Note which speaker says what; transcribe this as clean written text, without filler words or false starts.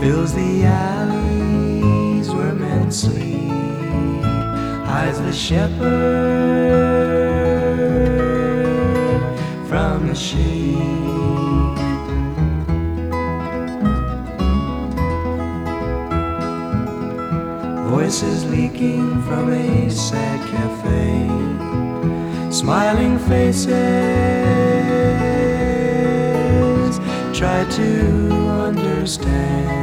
Speaker 1: fills the alleys where men sleep, hides the shepherd from the sheep. Voices leaking from a sad cafe, smiling faces try to understand.